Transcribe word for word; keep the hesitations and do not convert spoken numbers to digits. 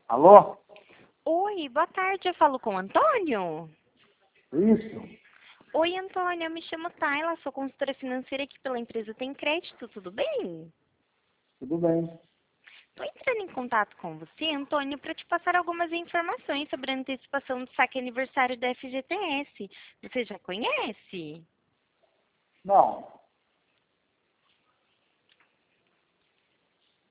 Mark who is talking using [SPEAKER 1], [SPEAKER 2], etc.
[SPEAKER 1] Alô?
[SPEAKER 2] Oi, boa tarde, eu falo com o Antônio?
[SPEAKER 1] Isso?
[SPEAKER 2] Oi, Antônio, eu me chamo Tayla, sou consultora financeira aqui pela empresa Tem Crédito, tudo bem?
[SPEAKER 1] Tudo bem.
[SPEAKER 2] Estou entrando em contato com você, Antônio, para te passar algumas informações sobre a antecipação do saque aniversário da F G T S. Você já conhece?
[SPEAKER 1] Não.